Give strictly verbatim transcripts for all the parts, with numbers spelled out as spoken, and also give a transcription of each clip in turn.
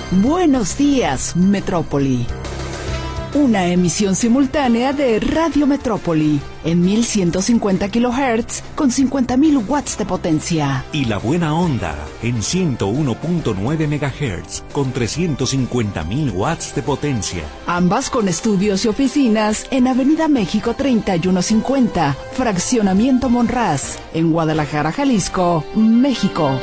Buenos días, Metrópoli. Una emisión simultánea de Radio Metrópoli en mil ciento cincuenta kilohertz con cincuenta mil watts de potencia. Y La Buena Onda en ciento uno punto nueve megahertz con trescientos cincuenta mil watts de potencia. Ambas con estudios y oficinas en Avenida México treinta y uno cincuenta, Fraccionamiento Monraz, en Guadalajara, Jalisco, México.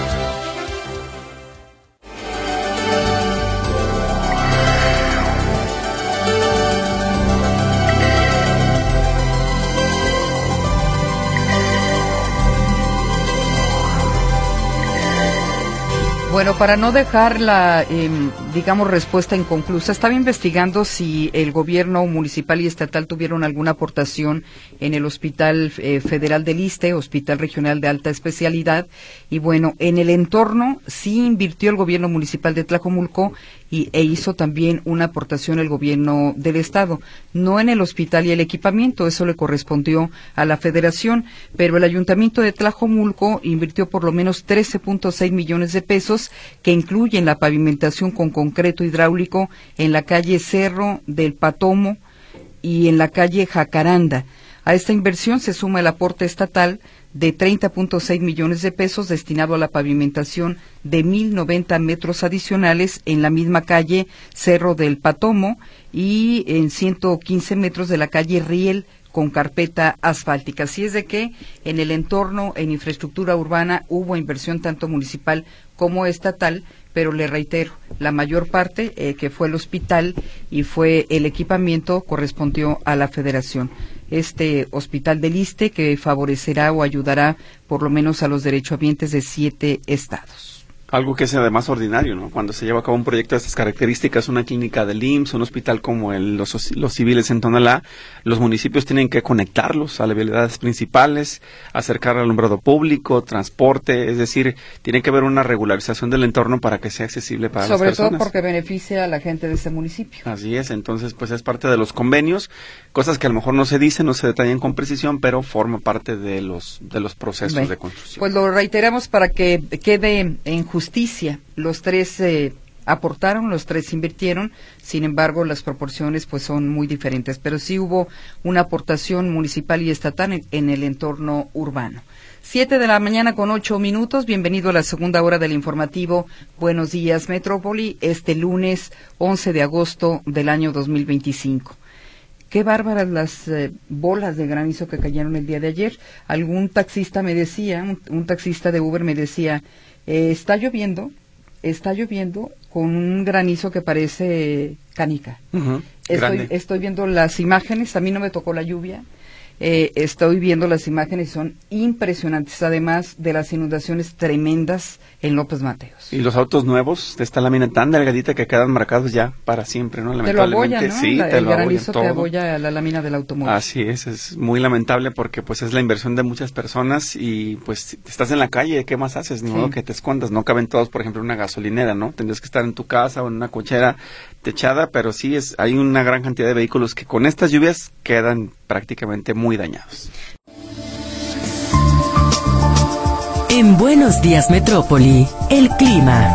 Bueno, para no dejar la, eh, digamos, respuesta inconclusa, estaba investigando si el gobierno municipal y estatal tuvieron alguna aportación en el Hospital eh, Federal del Iste, Hospital Regional de Alta Especialidad, y bueno, en el entorno sí invirtió el gobierno municipal de Tlajomulco y, e hizo también una aportación el gobierno del estado, no en el hospital y el equipamiento, eso le correspondió a la federación, pero el ayuntamiento de Tlajomulco invirtió por lo menos trece punto seis millones de pesos, que incluyen la pavimentación con concreto hidráulico en la calle Cerro del Patomo y en la calle Jacaranda. A esta inversión se suma el aporte estatal de treinta punto seis millones de pesos destinado a la pavimentación de mil noventa metros adicionales en la misma calle Cerro del Patomo y en ciento quince metros de la calle Riel con carpeta asfáltica. Así es de que en el entorno, en infraestructura urbana, hubo inversión tanto municipal como estatal, pero le reitero, la mayor parte, eh, que fue el hospital y fue el equipamiento, correspondió a la federación. Este hospital del Iste que favorecerá o ayudará por lo menos a los derechohabientes de siete estados. Algo que es además ordinario, ¿no? Cuando se lleva a cabo un proyecto de estas características, una clínica del I M S S, un hospital como el, los, los civiles en Tonalá, los municipios tienen que conectarlos a las vialidades principales, acercar al alumbrado público, transporte, es decir, tiene que haber una regularización del entorno para que sea accesible para las personas. Sobre todo porque beneficia a la gente de ese municipio. Así es, entonces pues es parte de los convenios, cosas que a lo mejor no se dicen, no se detallan con precisión, pero forma parte de los, de los procesos Bien, de construcción. Pues lo reiteramos para que quede en justicia. Los tres eh, aportaron, los tres invirtieron, sin embargo las proporciones pues son muy diferentes, pero sí hubo una aportación municipal y estatal en, en el entorno urbano. Siete de la mañana con ocho minutos, bienvenido a la segunda hora del informativo Buenos Días Metrópoli, este lunes once de agosto del año dos mil veinticinco. Qué bárbaras las eh, bolas de granizo que cayeron el día de ayer. Algún taxista me decía, un, un taxista de Uber me decía, Eh, está lloviendo, está lloviendo con un granizo que parece canica. Uh-huh, estoy, estoy viendo las imágenes, a mí no me tocó la lluvia, eh, estoy viendo las imágenes, son impresionantes, además de las inundaciones tremendas en López Mateos. Y los autos nuevos de esta lámina tan delgadita que quedan marcados ya para siempre, ¿no? Te lo abolla, ¿no? Sí, la, te el lo granizo todo. te abolla la lámina del automóvil. Así es, es muy lamentable porque pues es la inversión de muchas personas y pues estás en la calle, ¿qué más haces? Ni sí. modo que te escondas, no caben todos, por ejemplo, en una gasolinera, ¿no? Tendrías que estar en tu casa o en una cochera techada, pero sí es hay una gran cantidad de vehículos que con estas lluvias quedan prácticamente muy dañados. En Buenos Días Metrópoli, el clima.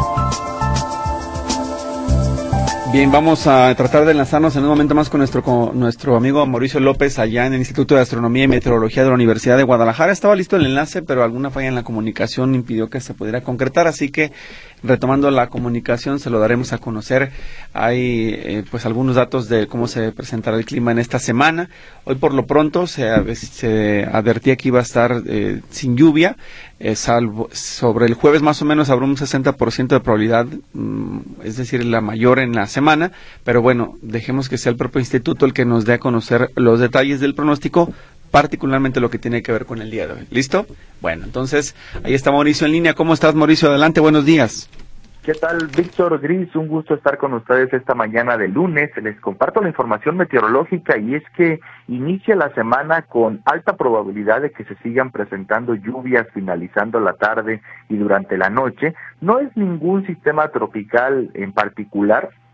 Bien, vamos a tratar de enlazarnos en un momento más con nuestro con nuestro amigo Mauricio López allá en el Instituto de Astronomía y Meteorología de la Universidad de Guadalajara. Estaba listo el enlace, pero alguna falla en la comunicación impidió que se pudiera concretar, así que retomando la comunicación se lo daremos a conocer. Hay eh, pues algunos datos de cómo se presentará el clima en esta semana. Hoy por lo pronto se, se advertía que iba a estar eh, sin lluvia. Eh, salvo sobre el jueves más o menos habrá un sesenta por ciento de probabilidad, mmm, es decir, la mayor en la semana, pero bueno, dejemos que sea el propio instituto el que nos dé a conocer los detalles del pronóstico, particularmente lo que tiene que ver con el día de hoy. ¿Listo? Bueno, entonces, ahí está Mauricio en línea. ¿Cómo estás, Mauricio? Adelante, buenos días. ¿Qué tal, Víctor Gris? Un gusto estar con ustedes esta mañana de lunes. Les comparto la información meteorológica y es que inicia la semana con alta probabilidad de que se sigan presentando lluvias finalizando la tarde y durante la noche. No es ningún sistema tropical en particular.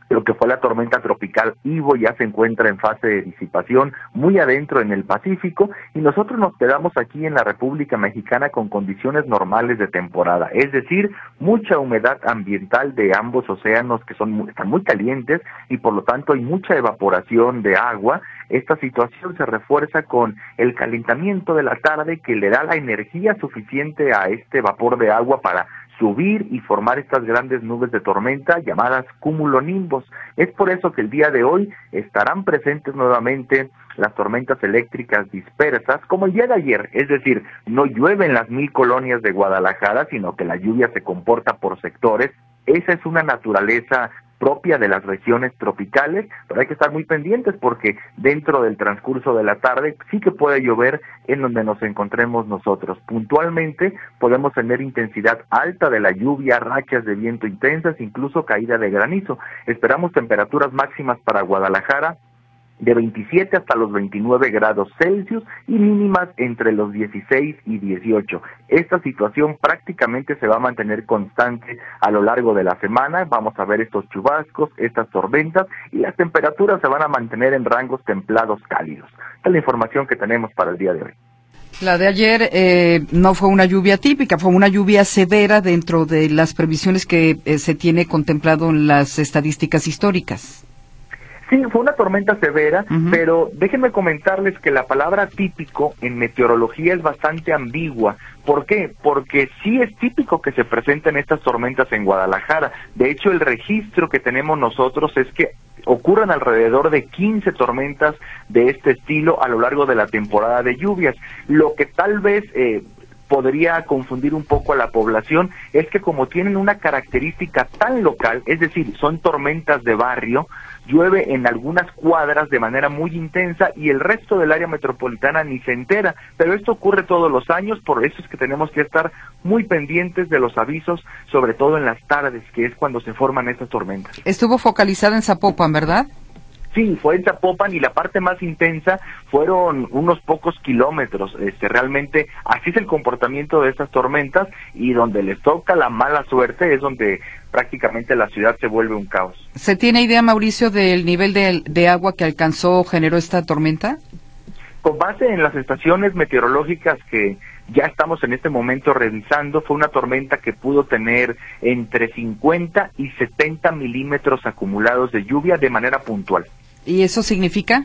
Lo que fue la tormenta tropical Ivo ya se encuentra en fase de disipación muy adentro en el Pacífico y nosotros nos quedamos aquí en la República Mexicana con condiciones normales de temporada, es decir, mucha humedad ambiental de ambos océanos que son muy, están muy calientes y por lo tanto hay mucha evaporación de agua. Esta situación se refuerza con el calentamiento de la tarde que le da la energía suficiente a este vapor de agua para subir y formar estas grandes nubes de tormenta llamadas cumulonimbos. Es por eso que el día de hoy estarán presentes nuevamente las tormentas eléctricas dispersas, como el día de ayer, es decir, no llueve en las mil colonias de Guadalajara, sino que la lluvia se comporta por sectores. Esa es una naturaleza propia de las regiones tropicales, pero hay que estar muy pendientes porque dentro del transcurso de la tarde sí que puede llover en donde nos encontremos nosotros. Puntualmente podemos tener intensidad alta de la lluvia, rachas de viento intensas, incluso caída de granizo. Esperamos temperaturas máximas para Guadalajara de veintisiete hasta los veintinueve grados Celsius y mínimas entre los dieciséis y dieciocho. Esta situación prácticamente se va a mantener constante a lo largo de la semana. Vamos a ver estos chubascos, estas tormentas y las temperaturas se van a mantener en rangos templados cálidos. Esta es la información que tenemos para el día de hoy. La de ayer eh, no fue una lluvia típica, fue una lluvia severa dentro de las previsiones que eh, se tiene contemplado en las estadísticas históricas. Sí, fue una tormenta severa, uh-huh. Pero déjenme comentarles que la palabra típico en meteorología es bastante ambigua. ¿Por qué? Porque sí es típico que se presenten estas tormentas en Guadalajara. De hecho, el registro que tenemos nosotros es que ocurren alrededor de quince tormentas de este estilo a lo largo de la temporada de lluvias. Lo que tal vez eh, podría confundir un poco a la población es que como tienen una característica tan local, es decir, son tormentas de barrio, llueve en algunas cuadras de manera muy intensa y el resto del área metropolitana ni se entera, pero esto ocurre todos los años, por eso es que tenemos que estar muy pendientes de los avisos, sobre todo en las tardes, que es cuando se forman estas tormentas. Estuvo focalizada en Zapopan, ¿verdad? Sí, fue en Zapopan y la parte más intensa fueron unos pocos kilómetros. Este, realmente así es el comportamiento de estas tormentas y donde les toca la mala suerte es donde prácticamente la ciudad se vuelve un caos. ¿Se tiene idea, Mauricio, del nivel de, de agua que alcanzó o generó esta tormenta? Con base en las estaciones meteorológicas que ya estamos en este momento revisando, fue una tormenta que pudo tener entre cincuenta y setenta milímetros acumulados de lluvia de manera puntual. ¿Y eso significa?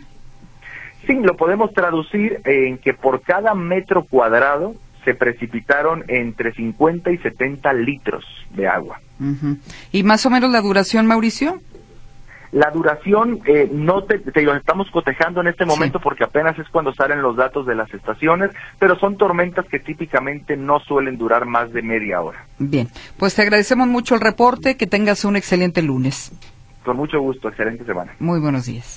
Sí, lo podemos traducir en que por cada metro cuadrado se precipitaron entre cincuenta y setenta litros de agua. Uh-huh. ¿Y más o menos la duración, Mauricio? La duración eh, no te, te lo estamos cotejando en este momento, sí, porque apenas es cuando salen los datos de las estaciones, pero son tormentas que típicamente no suelen durar más de media hora. Bien, pues te agradecemos mucho el reporte, que tengas un excelente lunes. Con mucho gusto, excelente semana. Muy buenos días.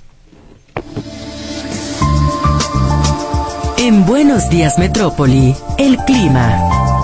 En Buenos Días Metrópoli, el clima.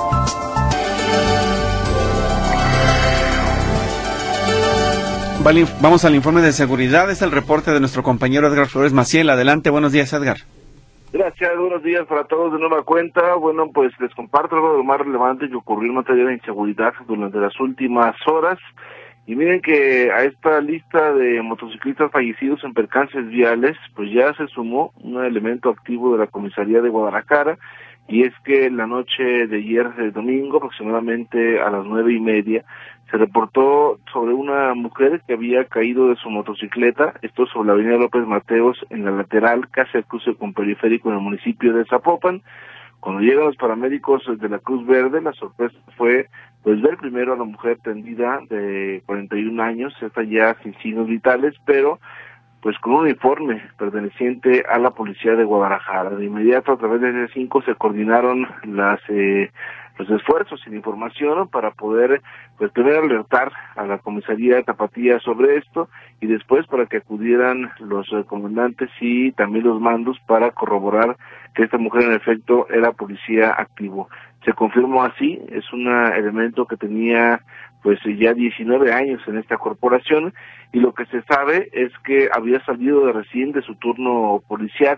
Vale, vamos al informe de seguridad. Es el reporte de nuestro compañero Edgar Flores Maciel. Adelante, buenos días, Edgar. Gracias, buenos días para todos de nueva cuenta. Bueno, pues les comparto algo de lo más relevante que ocurrió en materia de inseguridad durante las últimas horas. Y miren que a esta lista de motociclistas fallecidos en percances viales, pues ya se sumó un elemento activo de la comisaría de Guadalajara, y es que la noche de ayer, de domingo, aproximadamente a las nueve y media, se reportó sobre una mujer que había caído de su motocicleta, esto sobre la avenida López Mateos, en la lateral, casi al cruce con Periférico en el municipio de Zapopan. Cuando llegan los paramédicos de la Cruz Verde, la sorpresa fue pues ver primero a la mujer tendida de cuarenta y un años, esta ya sin signos vitales, pero pues con un uniforme perteneciente a la policía de Guadalajara. De inmediato, a través de C cinco, se coordinaron las eh, los esfuerzos y la información para poder, pues primero alertar a la comisaría de Tapatía sobre esto, y después para que acudieran los eh, comandantes y también los mandos para corroborar que esta mujer en efecto era policía activo. Se confirmó así, es un elemento que tenía pues ya diecinueve años en esta corporación, y lo que se sabe es que había salido de recién de su turno policiaco.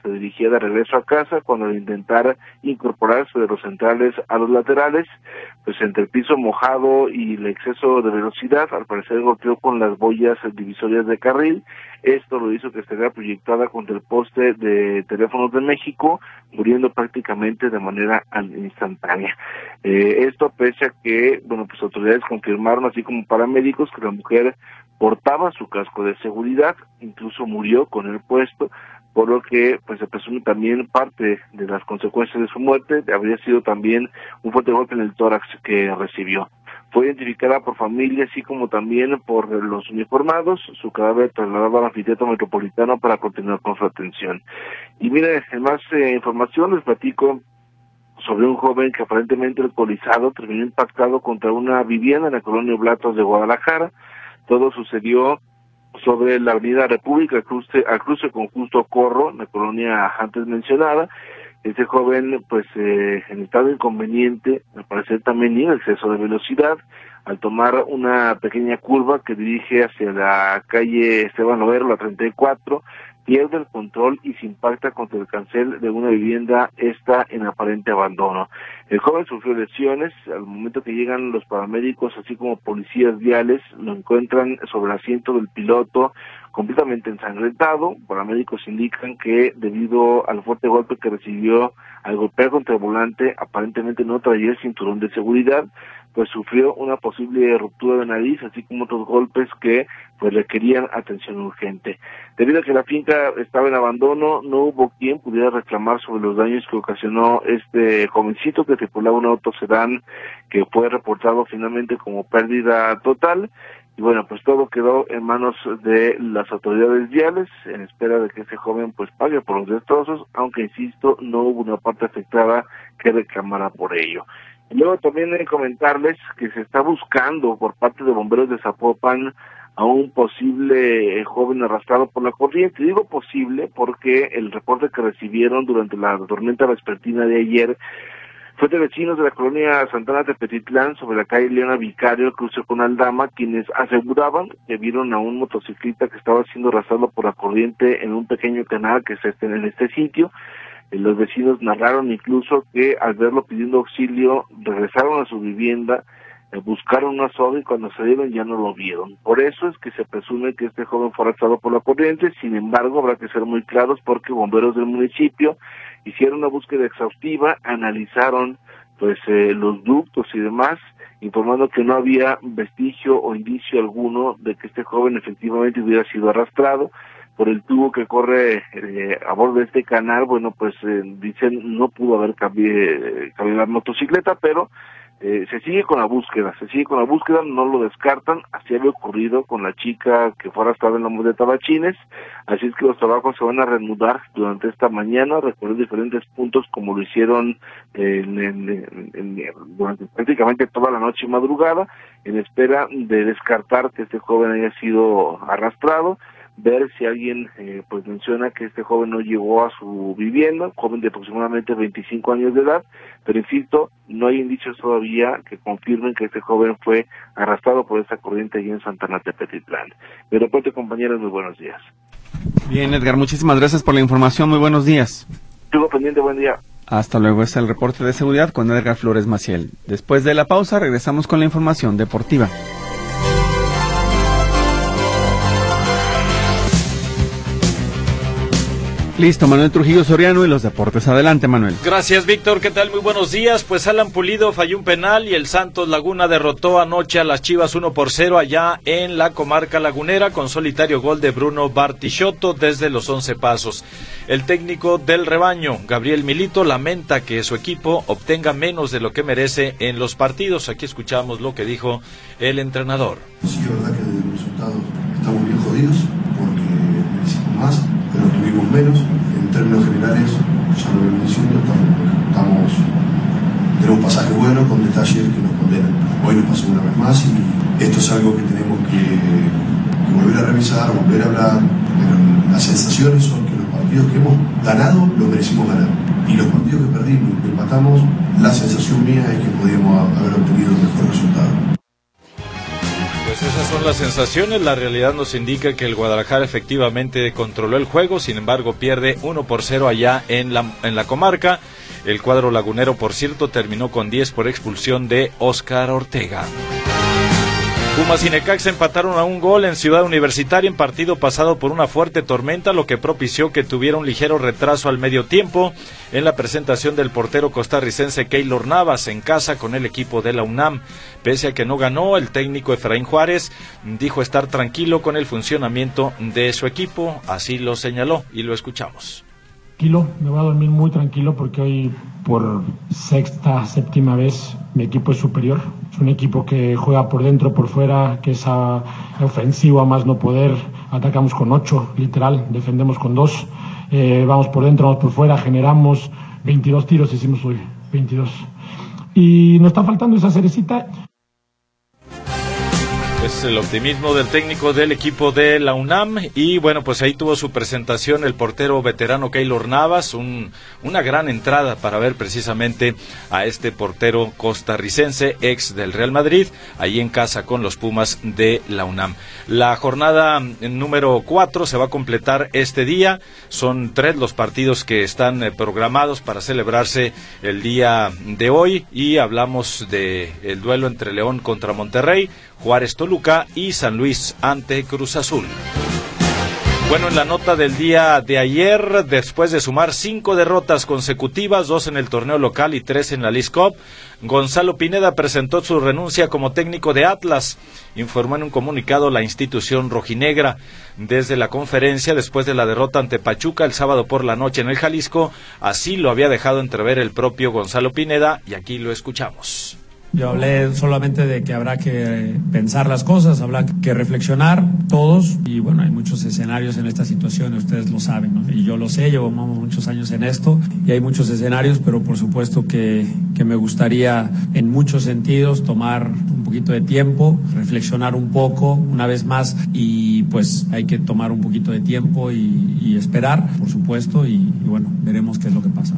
se dirigía de regreso a casa cuando al intentar incorporarse de los centrales a los laterales, pues entre el piso mojado y el exceso de velocidad, al parecer golpeó con las boyas divisorias de carril. Esto lo hizo que estuviera proyectada contra el poste de Teléfonos de México, muriendo prácticamente de manera instantánea. Eh, esto pese a que, bueno, pues autoridades confirmaron, así como paramédicos, que la mujer portaba su casco de seguridad, incluso murió con el puesto, por lo que pues se presume también parte de las consecuencias de su muerte habría sido también un fuerte golpe en el tórax que recibió. Fue identificada por familia, así como también por los uniformados. Su cadáver trasladado al anfiteatro metropolitano para continuar con su atención. Y mire, en más eh, información les platico sobre un joven que aparentemente alcoholizado terminó impactado contra una vivienda en la colonia Oblatos de Guadalajara. Todo sucedió sobre la avenida República, al cruce, al cruce con Justo Corro, en la colonia antes mencionada. Este joven, pues, eh, en estado inconveniente, al parecer también en exceso de velocidad, al tomar una pequeña curva que dirige hacia la calle Esteban Lovero, la treinta y cuatro, pierde el control y se impacta contra el cancel de una vivienda, esta en aparente abandono. El joven sufrió lesiones. Al momento que llegan los paramédicos, así como policías viales, lo encuentran sobre el asiento del piloto, completamente ensangrentado. Paramédicos indican que debido al fuerte golpe que recibió al golpear contra el volante, aparentemente no traía el cinturón de seguridad, pues sufrió una posible ruptura de nariz, así como otros golpes que pues requerían atención urgente. Debido a que la finca estaba en abandono, no hubo quien pudiera reclamar sobre los daños que ocasionó este jovencito que tripulaba un auto sedán que fue reportado finalmente como pérdida total. Y bueno, pues todo quedó en manos de las autoridades viales, en espera de que ese joven pues pague por los destrozos, aunque insisto, no hubo una parte afectada que reclamara por ello. Y luego también hay que comentarles que se está buscando por parte de bomberos de Zapopan a un posible joven arrastrado por la corriente. Digo posible porque el reporte que recibieron durante la tormenta vespertina de ayer fue de vecinos de la colonia Santana Tepetitlán, sobre la calle Leona Vicario, cruce con Aldama, quienes aseguraban que vieron a un motociclista que estaba siendo arrastrado por la corriente en un pequeño canal que está en este sitio. Los vecinos narraron incluso que al verlo pidiendo auxilio, regresaron a su vivienda, eh, buscaron una soga y cuando salieron ya no lo vieron. Por eso es que se presume que este joven fue arrastrado por la corriente. Sin embargo, habrá que ser muy claros porque bomberos del municipio hicieron una búsqueda exhaustiva, analizaron pues eh, los ductos y demás, informando que no había vestigio o indicio alguno de que este joven efectivamente hubiera sido arrastrado por el tubo que corre eh, a bordo de este canal. Bueno, pues eh, dicen no pudo haber cabido la motocicleta, pero eh, se sigue con la búsqueda, se sigue con la búsqueda, no lo descartan. Así había ocurrido con la chica que fue arrastrada en la de Tabachines, así es que los trabajos se van a reanudar durante esta mañana, recorrer diferentes puntos como lo hicieron eh, en, en, en, en, durante prácticamente toda la noche y madrugada, en espera de descartar que este joven haya sido arrastrado, ver si alguien eh, pues menciona que este joven no llegó a su vivienda, joven de aproximadamente veinticinco años de edad, pero insisto, no hay indicios todavía que confirmen que este joven fue arrastrado por esta corriente allí en Santana Tepetitlán. Mi reporte, compañeros, muy buenos días. Bien, Edgar, muchísimas gracias por la información, muy buenos días. Estuvo pendiente, buen día. Hasta luego, es el reporte de seguridad con Edgar Flores Maciel. Después de la pausa regresamos con la información deportiva. Listo, Manuel Trujillo Soriano y los deportes. Adelante, Manuel. Gracias, Víctor. ¿Qué tal? Muy buenos días. Pues Alan Pulido falló un penal y el Santos Laguna derrotó anoche a las Chivas uno por cero allá en la comarca lagunera con solitario gol de Bruno Bartichotto desde los once pasos. El técnico del rebaño, Gabriel Milito, lamenta que su equipo obtenga menos de lo que merece en los partidos. Aquí escuchamos lo que dijo el entrenador. Sí, es verdad que desde los resultados estamos bien jodidos porque merecimos más, pero tuvimos menos. En términos generales, ya lo venimos diciendo, estamos, estamos, tenemos un pasaje bueno con detalles que nos condenan. Hoy nos pasó una vez más y esto es algo que tenemos que, que volver a revisar, volver a hablar, pero las sensaciones son que los partidos que hemos ganado los merecimos ganar. Y los partidos que perdimos y que empatamos, la sensación mía es que podíamos haber obtenido un mejor resultado. Pues esas son las sensaciones. La realidad nos indica que el Guadalajara efectivamente controló el juego, sin embargo pierde uno por cero allá en la, en la comarca. El cuadro lagunero, por cierto, terminó con diez por expulsión de Óscar Ortega. Pumas y Necaxa empataron a un gol en Ciudad Universitaria en partido pasado por una fuerte tormenta, lo que propició que tuviera un ligero retraso al medio tiempo en la presentación del portero costarricense Keylor Navas en casa con el equipo de la UNAM. Pese a que no ganó, el técnico Efraín Juárez dijo estar tranquilo con el funcionamiento de su equipo, así lo señaló y lo escuchamos. Tranquilo, me voy a dormir muy tranquilo porque hoy por sexta, séptima vez mi equipo es superior. Es un equipo que juega por dentro, por fuera, que es a, ofensivo a más no poder. Atacamos con ocho, literal, defendemos con dos. Eh, vamos por dentro, vamos por fuera, generamos veintidós tiros, hicimos hoy veintidós. Y nos está faltando esa cerecita. Es el optimismo del técnico del equipo de la UNAM y bueno, pues ahí tuvo su presentación el portero veterano Keylor Navas, un, una gran entrada para ver precisamente a este portero costarricense, ex del Real Madrid, ahí en casa con los Pumas de la UNAM. La jornada número cuatro se va a completar este día, son tres los partidos que están eh, programados para celebrarse el día de hoy y hablamos de el duelo entre León contra Monterrey, Juárez Toluca y San Luis ante Cruz Azul. Bueno, en la nota del día de ayer, después de sumar cinco derrotas consecutivas, dos en el torneo local y tres en la Leagues Cup, Gonzalo Pineda presentó su renuncia como técnico de Atlas, informó en un comunicado la institución rojinegra. Desde la conferencia, después de la derrota ante Pachuca el sábado por la noche en el Jalisco, así lo había dejado entrever el propio Gonzalo Pineda y aquí lo escuchamos. Yo hablé solamente de que habrá que pensar las cosas, habrá que reflexionar todos y bueno, hay muchos escenarios en esta situación, ustedes lo saben, ¿no? Y yo lo sé, llevamos muchos años en esto y hay muchos escenarios, pero por supuesto que, que me gustaría en muchos sentidos tomar un poquito de tiempo, reflexionar un poco una vez más y pues hay que tomar un poquito de tiempo y, y esperar, por supuesto, y, y bueno, veremos qué es lo que pasa.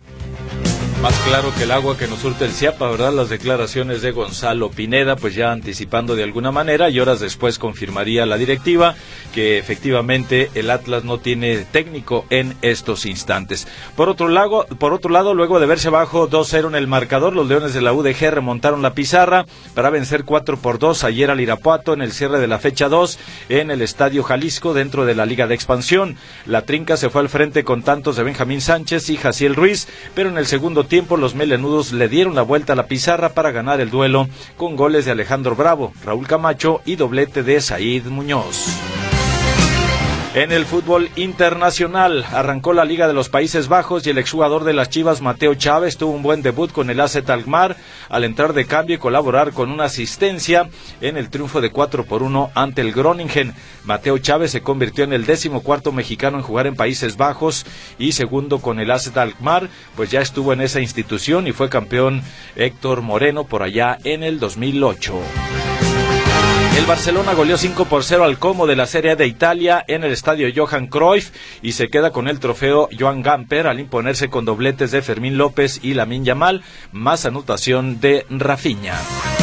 Más claro que el agua que nos surte el Ciapa, ¿verdad? Las declaraciones de Gonzalo Pineda, pues ya anticipando de alguna manera, y horas después confirmaría la directiva que efectivamente el Atlas no tiene técnico en estos instantes. Por otro lado, por otro lado, luego de verse abajo dos cero en el marcador, los Leones de la U D G remontaron la pizarra para vencer cuatro por dos ayer al Irapuato en el cierre de la fecha dos en el Estadio Jalisco dentro de la Liga de Expansión. La Trinca se fue al frente con tantos de Benjamín Sánchez y Jaciel Ruiz, pero en el segundo tiempo los melenudos le dieron la vuelta a la pizarra para ganar el duelo con goles de Alejandro Bravo, Raúl Camacho y doblete de Said Muñoz. En el fútbol internacional arrancó la Liga de los Países Bajos y el exjugador de las Chivas, Mateo Chávez, tuvo un buen debut con el A Z Alkmaar al entrar de cambio y colaborar con una asistencia en el triunfo de cuatro por uno ante el Groningen. Mateo Chávez se convirtió en el decimocuarto mexicano en jugar en Países Bajos y segundo con el A Z Alkmaar, pues ya estuvo en esa institución y fue campeón Héctor Moreno por allá en el dos mil ocho. El Barcelona goleó cinco por cero al Como de la Serie A de Italia en el estadio Johan Cruyff y se queda con el trofeo Joan Gamper al imponerse con dobletes de Fermín López y Lamine Yamal, más anotación de Rafinha.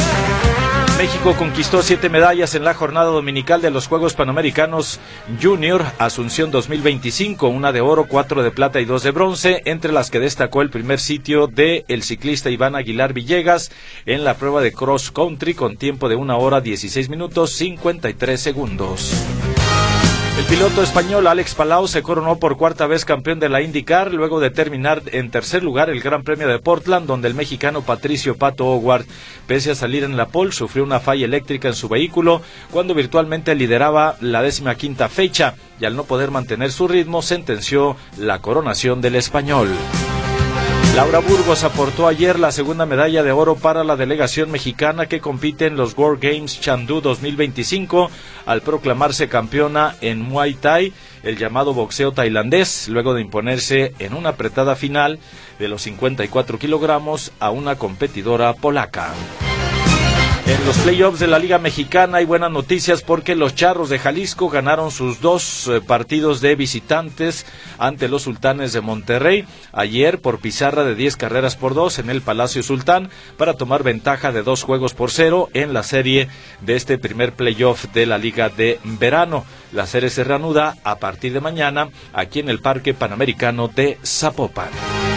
México conquistó siete medallas en la jornada dominical de los Juegos Panamericanos Junior Asunción dos mil veinticinco, una de oro, cuatro de plata y dos de bronce, entre las que destacó el primer sitio de el ciclista Iván Aguilar Villegas en la prueba de cross country con tiempo de una hora dieciséis minutos cincuenta y tres segundos. El piloto español Alex Palau se coronó por cuarta vez campeón de la IndyCar luego de terminar en tercer lugar el Gran Premio de Portland, donde el mexicano Patricio Pato O'Ward, pese a salir en la pole, sufrió una falla eléctrica en su vehículo cuando virtualmente lideraba la décima quinta fecha y al no poder mantener su ritmo sentenció la coronación del español. Laura Burgos aportó ayer la segunda medalla de oro para la delegación mexicana que compite en los World Games Chengdu dos mil veinticinco al proclamarse campeona en Muay Thai, el llamado boxeo tailandés, luego de imponerse en una apretada final de los cincuenta y cuatro kilogramos a una competidora polaca. En los playoffs de la Liga Mexicana hay buenas noticias porque los Charros de Jalisco ganaron sus dos eh, partidos de visitantes ante los Sultanes de Monterrey ayer por pizarra de diez carreras por dos en el Palacio Sultán para tomar ventaja de dos juegos por cero en la serie de este primer playoff de la Liga de Verano. La serie se reanuda a partir de mañana aquí en el Parque Panamericano de Zapopan.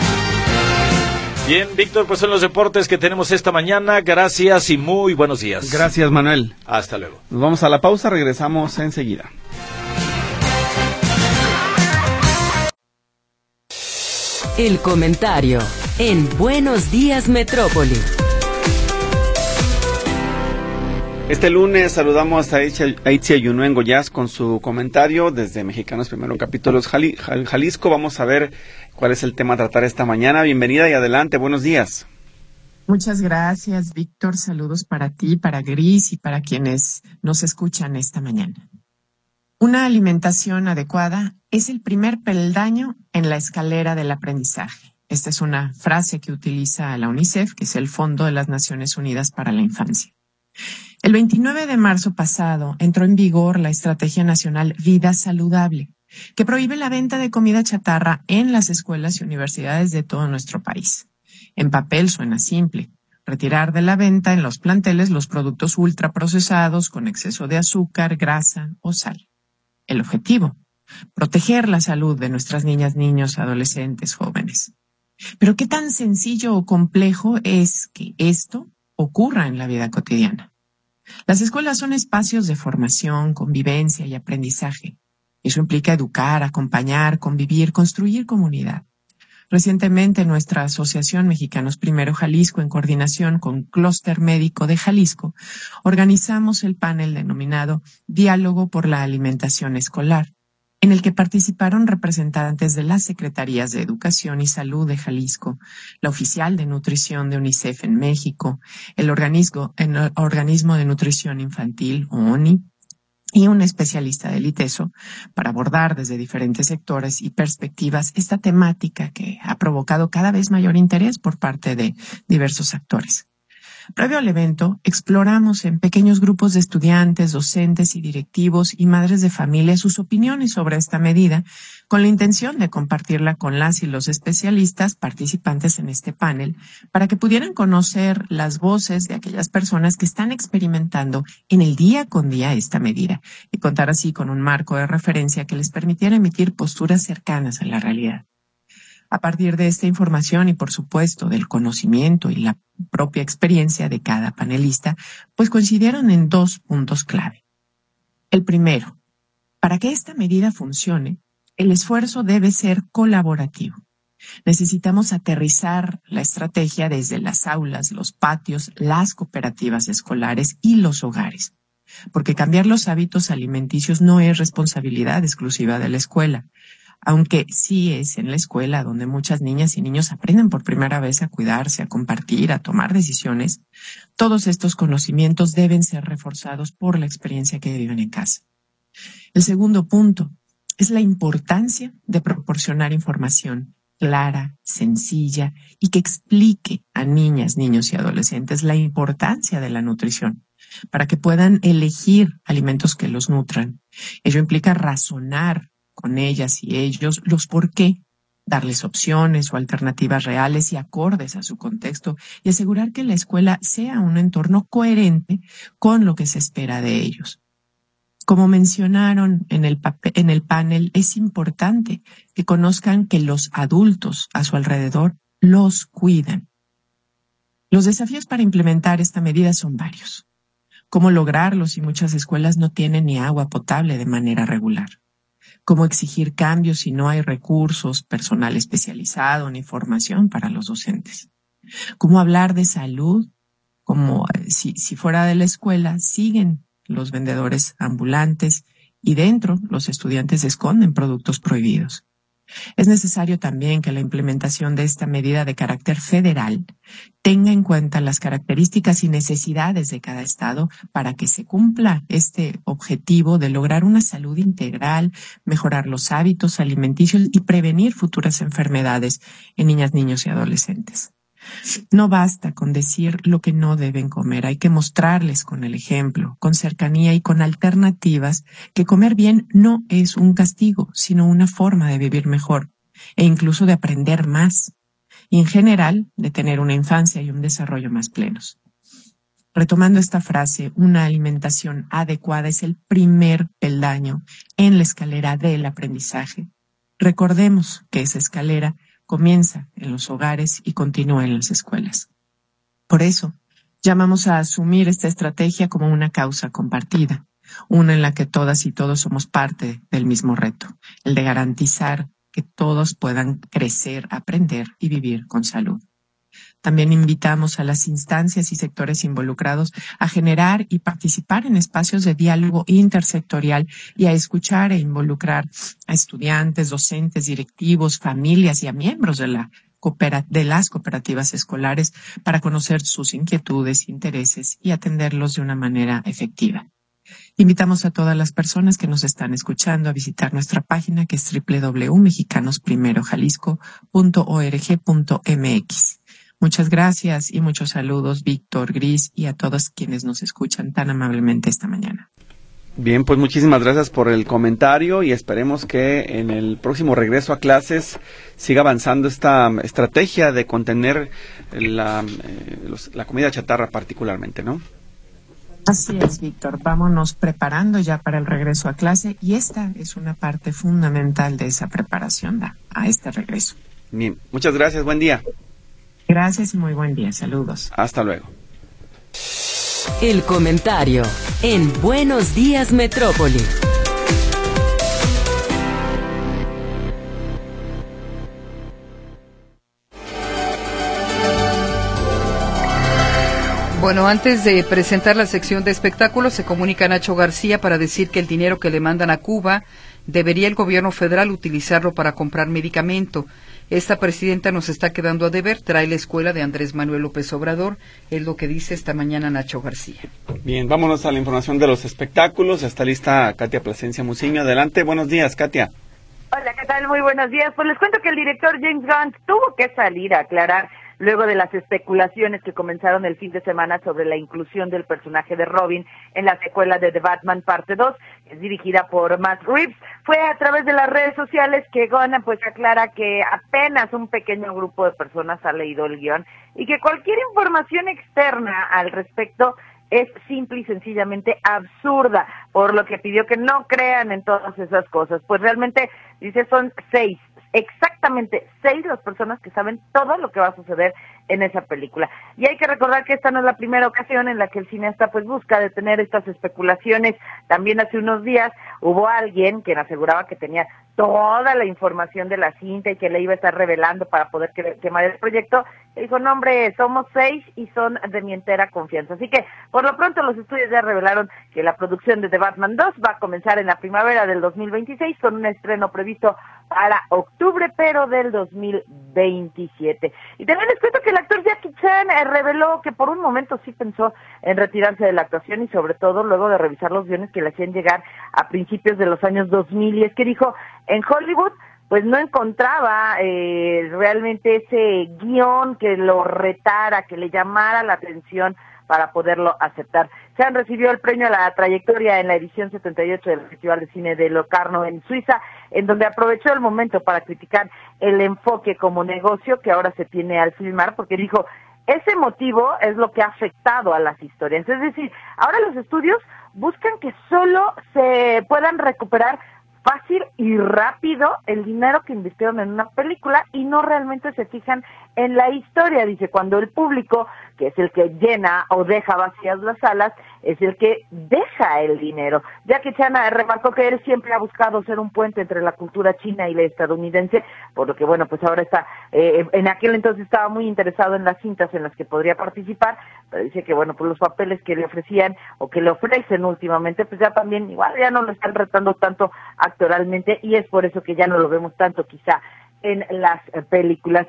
Bien, Víctor, pues son los deportes que tenemos esta mañana. Gracias y muy buenos días. Gracias, Manuel. Hasta luego. Nos vamos a la pausa, regresamos enseguida. El comentario en Buenos Días Metrópoli. Este lunes saludamos a Aitzia Yunuen Goyaz con su comentario desde Mexicanos Primero Capítulos Jali, Jal, Jalisco. Vamos a ver cuál es el tema a tratar esta mañana. Bienvenida y adelante, buenos días. Muchas gracias, Víctor. Saludos para ti, para Gris y para quienes nos escuchan esta mañana. Una alimentación adecuada es el primer peldaño en la escalera del aprendizaje. Esta es una frase que utiliza la UNICEF, que es el Fondo de las Naciones Unidas para la Infancia. El veintinueve de marzo pasado entró en vigor la Estrategia Nacional Vida Saludable, que prohíbe la venta de comida chatarra en las escuelas y universidades de todo nuestro país. En papel suena simple: retirar de la venta en los planteles los productos ultraprocesados con exceso de azúcar, grasa o sal. El objetivo: proteger la salud de nuestras niñas, niños, adolescentes, jóvenes. Pero ¿qué tan sencillo o complejo es que esto ocurra en la vida cotidiana? Las escuelas son espacios de formación, convivencia y aprendizaje. Eso implica educar, acompañar, convivir, construir comunidad. Recientemente, nuestra Asociación Mexicanos Primero Jalisco, en coordinación con Clúster Médico de Jalisco, organizamos el panel denominado Diálogo por la Alimentación Escolar, en el que participaron representantes de las Secretarías de Educación y Salud de Jalisco, la Oficial de Nutrición de UNICEF en México, el Organismo, el Organismo de Nutrición Infantil, O N I, y un especialista del ITESO, para abordar desde diferentes sectores y perspectivas esta temática que ha provocado cada vez mayor interés por parte de diversos actores. Previo al evento, exploramos en pequeños grupos de estudiantes, docentes y directivos y madres de familia sus opiniones sobre esta medida, con la intención de compartirla con las y los especialistas participantes en este panel, para que pudieran conocer las voces de aquellas personas que están experimentando en el día con día esta medida y contar así con un marco de referencia que les permitiera emitir posturas cercanas a la realidad. A partir de esta información y, por supuesto, del conocimiento y la propia experiencia de cada panelista, pues coincidieron en dos puntos clave. El primero: para que esta medida funcione, el esfuerzo debe ser colaborativo. Necesitamos aterrizar la estrategia desde las aulas, los patios, las cooperativas escolares y los hogares, porque cambiar los hábitos alimenticios no es responsabilidad exclusiva de la escuela. Aunque sí es en la escuela donde muchas niñas y niños aprenden por primera vez a cuidarse, a compartir, a tomar decisiones, todos estos conocimientos deben ser reforzados por la experiencia que viven en casa. El segundo punto es la importancia de proporcionar información clara, sencilla y que explique a niñas, niños y adolescentes la importancia de la nutrición, para que puedan elegir alimentos que los nutran. Ello implica razonar con ellas y ellos los por qué, darles opciones o alternativas reales y acordes a su contexto y asegurar que la escuela sea un entorno coherente con lo que se espera de ellos. Como mencionaron en el, en el panel, es importante que conozcan que los adultos a su alrededor los cuidan. Los desafíos para implementar esta medida son varios. ¿Cómo lograrlos si muchas escuelas no tienen ni agua potable de manera regular? ¿Cómo exigir cambios si no hay recursos, personal especializado ni formación para los docentes? ¿Cómo hablar de salud? Como si, si fuera de la escuela siguen los vendedores ambulantes y dentro los estudiantes esconden productos prohibidos. Es necesario también que la implementación de esta medida de carácter federal tenga en cuenta las características y necesidades de cada estado para que se cumpla este objetivo de lograr una salud integral, mejorar los hábitos alimenticios y prevenir futuras enfermedades en niñas, niños y adolescentes. No basta con decir lo que no deben comer, hay que mostrarles con el ejemplo, con cercanía y con alternativas que comer bien no es un castigo, sino una forma de vivir mejor e incluso de aprender más y en general de tener una infancia y un desarrollo más plenos. Retomando esta frase, una alimentación adecuada es el primer peldaño en la escalera del aprendizaje. Recordemos que esa escalera comienza en los hogares y continúa en las escuelas. Por eso, llamamos a asumir esta estrategia como una causa compartida, una en la que todas y todos somos parte del mismo reto, el de garantizar que todos puedan crecer, aprender y vivir con salud. También invitamos a las instancias y sectores involucrados a generar y participar en espacios de diálogo intersectorial y a escuchar e involucrar a estudiantes, docentes, directivos, familias y a miembros de, la coopera- de las cooperativas escolares para conocer sus inquietudes, intereses y atenderlos de una manera efectiva. Invitamos a todas las personas que nos están escuchando a visitar nuestra página que es doble u doble u doble u punto mexicanos primero jalisco punto org punto m x. Muchas gracias y muchos saludos, Víctor, Gris, y a todos quienes nos escuchan tan amablemente esta mañana. Bien, pues muchísimas gracias por el comentario y esperemos que en el próximo regreso a clases siga avanzando esta estrategia de contener la, eh, los, la comida chatarra particularmente, ¿no? Así es, Víctor. Vámonos preparando ya para el regreso a clase y esta es una parte fundamental de esa preparación da, a este regreso. Bien, muchas gracias, buen día. Gracias y muy buen día. Saludos. Hasta luego. El comentario en Buenos Días Metrópoli. Bueno, antes de presentar la sección de espectáculos, se comunica Nacho García para decir que el dinero que le mandan a Cuba debería el gobierno federal utilizarlo para comprar medicamento. Esta presidenta nos está quedando a deber, trae la escuela de Andrés Manuel López Obrador, es lo que dice esta mañana Nacho García. Bien, vámonos a la información de los espectáculos. Está lista Katia Plasencia Muciño. Adelante, buenos días, Katia. Hola, ¿qué tal? Muy buenos días. Pues les cuento que el director James Gunn tuvo que salir a aclarar luego de las especulaciones que comenzaron el fin de semana sobre la inclusión del personaje de Robin en la secuela de The Batman Parte dos, que es dirigida por Matt Reeves. Fue a través de las redes sociales que Gunn pues aclara que apenas un pequeño grupo de personas ha leído el guión y que cualquier información externa al respecto es simple y sencillamente absurda, por lo que pidió que no crean en todas esas cosas. Pues realmente, dice, son seis, exactamente seis las personas que saben todo lo que va a suceder en esa película. Y hay que recordar que esta no es la primera ocasión en la que el cineasta pues busca detener estas especulaciones. También hace unos días hubo alguien quien aseguraba que tenía toda la información de la cinta y que le iba a estar revelando para poder que, quemar el proyecto. Y dijo, no hombre, somos seis y son de mi entera confianza. Así que, por lo pronto, los estudios ya revelaron que la producción de The Batman dos va a comenzar en la primavera del dos mil veintiséis con un estreno previsto para octubre, pero del dos mil veintisiete. Y también les cuento que el actor Jackie Chan eh, reveló que por un momento sí pensó en retirarse de la actuación y sobre todo luego de revisar los guiones que le hacían llegar a principios de los años dos mil. Y es que dijo, en Hollywood pues no encontraba eh, realmente ese guión que lo retara, que le llamara la atención para poderlo aceptar. Chan recibió el premio a la trayectoria en la edición setenta y ocho del Festival de Cine de Locarno en Suiza, en donde aprovechó el momento para criticar el enfoque como negocio que ahora se tiene al filmar, porque dijo, ese motivo es lo que ha afectado a las historias. Es decir, ahora los estudios buscan que solo se puedan recuperar fácil y rápido el dinero que invirtieron en una película y no realmente se fijan en la historia. Dice, cuando el público, que es el que llena o deja vacías las salas, es el que deja el dinero. Jackie Chan remarcó que él siempre ha buscado ser un puente entre la cultura china y la estadounidense, por lo que, bueno, pues ahora está, eh, en aquel entonces estaba muy interesado en las cintas en las que podría participar, pero dice que, bueno, pues los papeles que le ofrecían o que le ofrecen últimamente, pues ya también, igual ya no lo están retando tanto actoralmente y es por eso que ya no lo vemos tanto quizá en las eh, películas.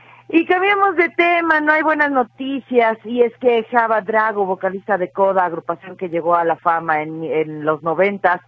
Y cambiamos de tema, no hay buenas noticias, y es que Java Drago, vocalista de Coda, agrupación que llegó a la fama en, en los noventas,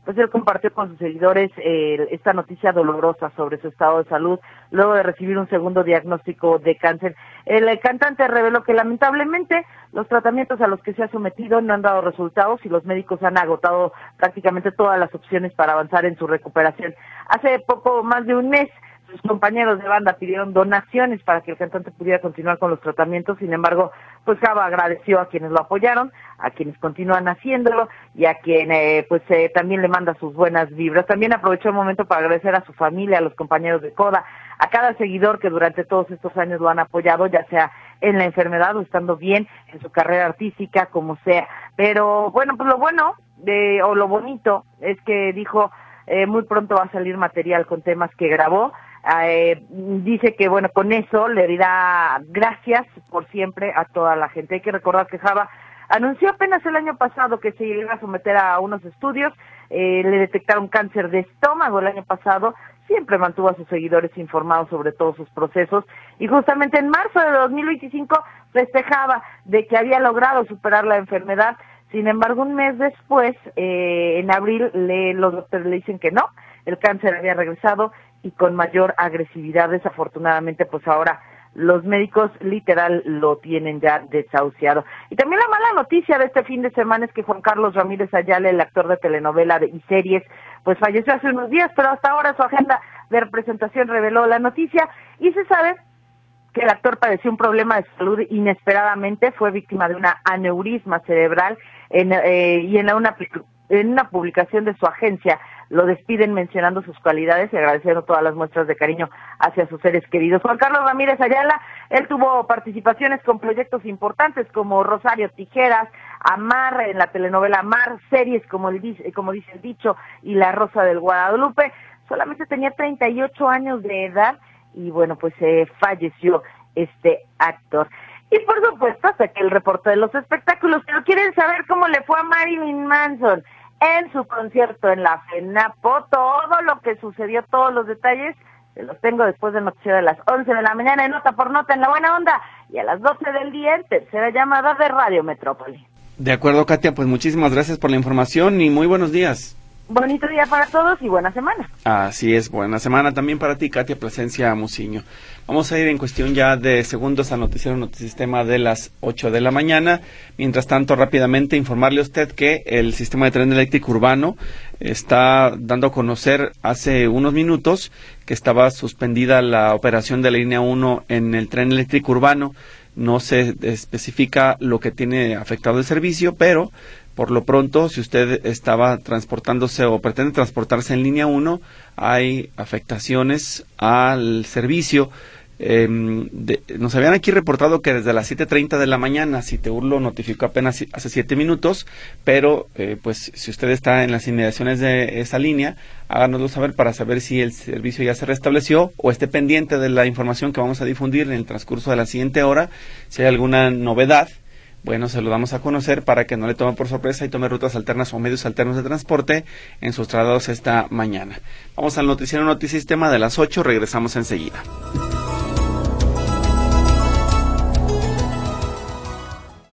pues él compartió con sus seguidores eh, esta noticia dolorosa sobre su estado de salud luego de recibir un segundo diagnóstico de cáncer. El, el cantante reveló que lamentablemente los tratamientos a los que se ha sometido no han dado resultados y los médicos han agotado prácticamente todas las opciones para avanzar en su recuperación. Hace poco más de un mes, sus compañeros de banda pidieron donaciones para que el cantante pudiera continuar con los tratamientos. Sin embargo, pues Java agradeció a quienes lo apoyaron, a quienes continúan haciéndolo y a quien eh, pues eh, también le manda sus buenas vibras. También aprovechó el momento para agradecer a su familia, a los compañeros de Coda, a cada seguidor que durante todos estos años lo han apoyado, ya sea en la enfermedad o estando bien en su carrera artística, como sea. Pero bueno, pues lo bueno de, o lo bonito es que dijo eh, muy pronto va a salir material con temas que grabó. Eh, dice que bueno, con eso le dirá gracias por siempre a toda la gente. Hay que recordar que Java anunció apenas el año pasado que se iba a someter a unos estudios, eh, le detectaron cáncer de estómago el año pasado, siempre mantuvo a sus seguidores informados sobre todos sus procesos y justamente en marzo de dos mil veinticinco festejaba de que había logrado superar la enfermedad. Sin embargo, un mes después, eh, en abril, le, los doctores le dicen que no, el cáncer había regresado y con mayor agresividad. Desafortunadamente, pues ahora los médicos literal lo tienen ya desahuciado. Y también la mala noticia de este fin de semana es que Juan Carlos Ramírez Ayala, el actor de telenovela y series, pues falleció hace unos días, pero hasta ahora su agenda de representación reveló la noticia y se sabe que el actor padeció un problema de salud inesperadamente, fue víctima de una aneurisma cerebral en, eh, y en una, en una publicación de su agencia lo despiden mencionando sus cualidades y agradeciendo todas las muestras de cariño hacia sus seres queridos. Juan Carlos Ramírez Ayala, él tuvo participaciones con proyectos importantes como Rosario Tijeras, Amar en la telenovela Amar, series como, el, como dice el dicho y La Rosa del Guadalupe. Solamente tenía treinta y ocho años de edad y bueno, pues eh, falleció este actor. Y por supuesto, hasta que el reporte de los espectáculos, pero quieren saber cómo le fue a Marilyn Manson en su concierto en la FENAPO, todo lo que sucedió, todos los detalles, se los tengo después del noticiero de las once de la mañana en Nota por Nota en La Buena Onda y a las doce del día en Tercera Llamada de Radio Metrópoli. De acuerdo, Katia, pues muchísimas gracias por la información y muy buenos días. Bonito día para todos y buena semana. Así es, buena semana también para ti, Katia Plasencia Muciño. Vamos a ir en cuestión ya de segundos al noticiero Notisistema de las ocho de la mañana. Mientras tanto, rápidamente informarle a usted que el sistema de tren eléctrico urbano está dando a conocer hace unos minutos que estaba suspendida la operación de la línea uno en el tren eléctrico urbano. No se especifica lo que tiene afectado el servicio, pero por lo pronto, si usted estaba transportándose o pretende transportarse en línea uno, hay afectaciones al servicio. Eh, de, nos habían aquí reportado que desde las siete treinta de la mañana, Citeur lo notificó apenas hace siete minutos, pero eh, pues si usted está en las inmediaciones de esa línea, háganoslo saber para saber si el servicio ya se restableció o esté pendiente de la información que vamos a difundir en el transcurso de la siguiente hora. Si hay alguna novedad, bueno, se lo damos a conocer para que no le tome por sorpresa y tome rutas alternas o medios alternos de transporte en sus traslados esta mañana. Vamos al noticiero Notisistema de las ocho, regresamos enseguida.